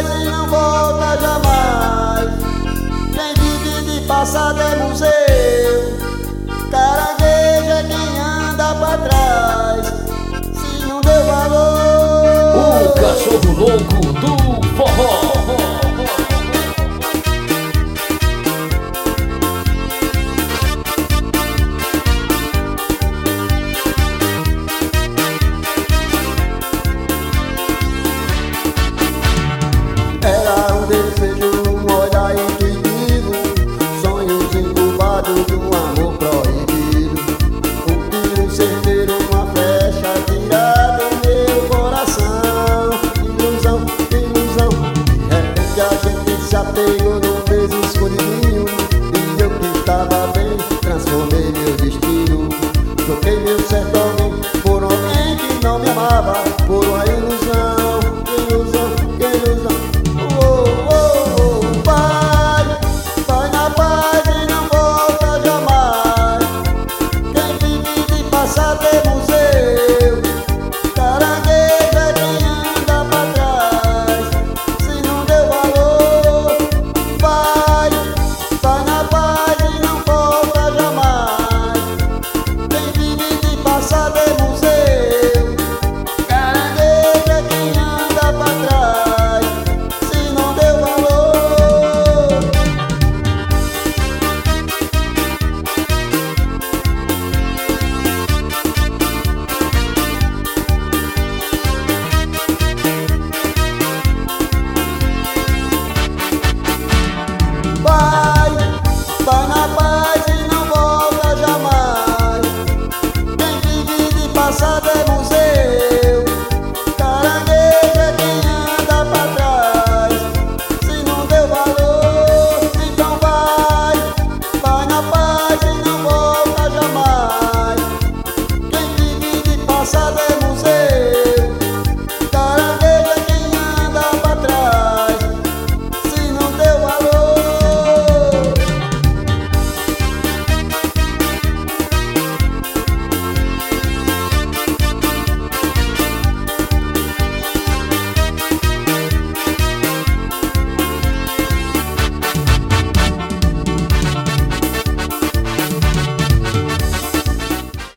atrás e não volta jamais. Quem vive de passado é museu, caranguejo é quem anda pra trás. Se não deu valor, O cachorro louco do forró. era um desejo, um olhar intuitivo, sonhos incubados de um amor proibido. Um tiro certeiro, uma flecha tirada em meu coração. Ilusão, ilusão. De repente a gente se apegou no mesmo escondidinho, e eu que estava bem, transformei meu destino. Troquei meu certo alguém por alguém que não me amava, por uma